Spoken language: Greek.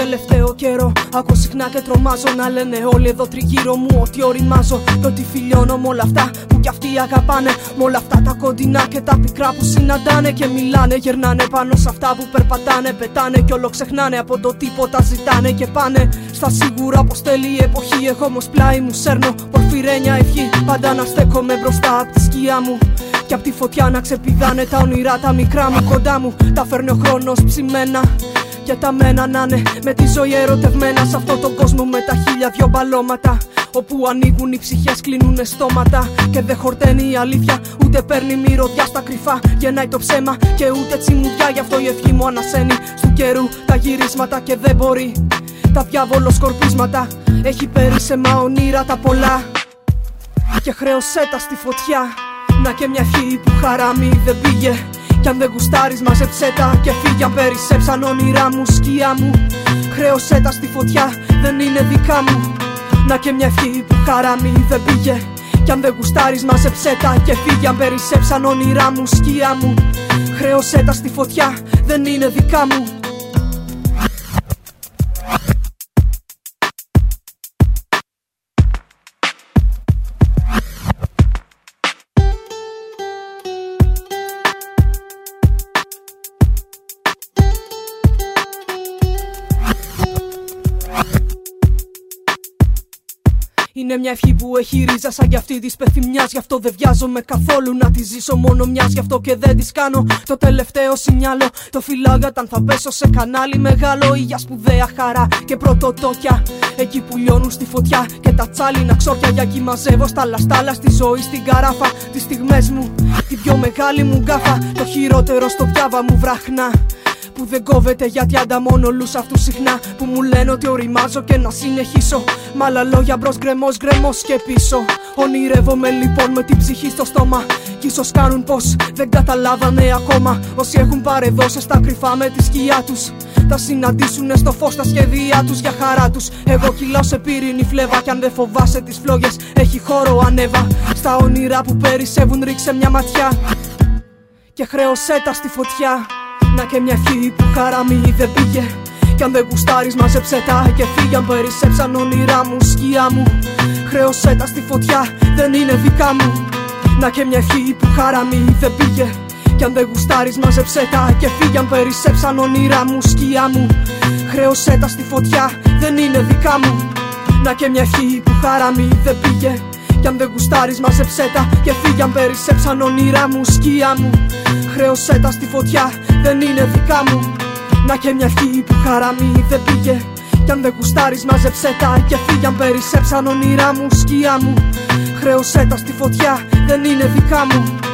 τελευταίο καιρό ακούω συχνά και τρομάζω να λένε όλοι εδώ τριγύρω μου ότι οριμάζω και ότι φιλιώνω με όλα αυτά που κι αυτοί αγαπάνε. Με όλα αυτά τα κοντινά και τα πικρά που συναντάνε και μιλάνε, γερνάνε πάνω σε αυτά που περπατάνε. Πετάνε κι όλο ξεχνάνε, από το τίποτα ζητάνε και πάνε στα σίγουρα πως θέλει η εποχή. Εγώ όμως πλάι μου σέρνω πορφυρένια ευχή, πάντα να στέκομαι μπροστά απ' τη σκιά μου και απ' τη φωτιά να ξεπηδάνε τα όνειρά τα μικρά μου κοντά μου. Τα φέρνει ο χρόνος ψημένα και τα μένα να είναι με τη ζωή ερωτευμένα σε αυτόν τον κόσμο με τα χίλια δυο μπαλώματα, όπου ανοίγουν οι ψυχές, κλείνουνε στόματα και δεν χορταίνει η αλήθεια, ούτε παίρνει μυρωδιά στα κρυφά. Γεννάει το ψέμα και ούτε τσιμουδιά, γι' αυτό η ευχή μου ανασένει στου καιρού τα γυρίσματα και δεν μπορεί τα διάβολο σκορπίσματα. Έχει περίσσεμα ονείρα τα πολλά και χρέωσέ τα στη φωτιά. Να και μια ευχή που χαράμι δεν πήγε, κι αν δεν γουστάρεις μαζέψέ τα και φύγε. Αν περισσέψαν όνειρά μου, σκιά μου, χρέωσέ τα στη φωτιά, δεν είναι δικά μου. Να και μια ευχή που χαράμι δεν πήγε, κι αν δεν γουστάρεις μαζέψέ τα και φύγε. Αν περισσέψαν όνειρά μου, σκιά μου, χρέωσέ τα στη φωτιά, δεν είναι δικά μου. Είναι μια ευχή που έχει ρίζα σαν κι αυτή της πεθυμιάς, γι' αυτό δεν βιάζομαι καθόλου να τη ζήσω μόνο μιας. Γι' αυτό και δεν της κάνω το τελευταίο σινιάλο. Το φυλάω για όταν θα πέσω σε κανάλι μεγάλο ή για σπουδαία χαρά και πρωτοτόκια, εκεί που λιώνουν στη φωτιά και τα τσάλινα ξόρια. Για εκεί μαζεύω στα λαστάλα στη ζωή στην καράφα τις στιγμές μου, τη πιο μεγάλη μου γκάφα. Το χειρότερο στο διάβα μου βραχνά που δεν κόβεται, γιατί ανταμώνω όλους αυτούς συχνά που μου λένε ότι οριμάζω και να συνεχίσω. Μ' άλλα λόγια μπρος γκρεμός, γκρεμός και πίσω. Ονειρεύομαι λοιπόν με την ψυχή στο στόμα, κι ίσως κάνουν πως δεν καταλάβανε ακόμα. Όσοι έχουν παρεδώσει στα κρυφά με τη σκιά τους, θα συναντήσουνε στο φως τα σχέδιά τους για χαρά τους. Εγώ κυλάω σε πύρινη φλέβα κι αν δεν φοβάσαι τις φλόγες έχει χώρο ανέβα. Στα όνειρα που περισσεύουν ρίξε μια ματιά και χρέωσέ τα στη φωτιά. Να και μια ευχή που χαράμι δεν πήγε, κι αν δεν γουστάρεις μαζέψέ τα και φύγε. Αν περισσέψαν όνειρά μου, σκιά μου, χρέωσέ τα στη φωτιά, δεν είναι δικά μου. Να και μια ευχή που χαράμι δεν πήγε, κι αν δεν γουστάρεις μαζέψέ τα και φύγε. Αν περισσέψαν όνειρά μου, σκιά μου, χρέωσέ τα στη φωτιά, δεν είναι δικά μου. Να και μια ευχή που χαράμι δεν πήγε, κι αν δεν γουστάρεις μαζέψέ τα και φύγε. Αν περισσέψαν όνειρά μου, σκιά μου, χρέωσέ τα στη φωτιά, δεν είναι δικά μου. Να και μια ευχή που χαράμι δεν πήγε, κι αν δεν γουστάρεις μαζέψέ τα και φύγε. Αν περισσέψαν όνειρά μου, σκιά μου, χρέωσέ τα στη φωτιά, δεν είναι δικά μου.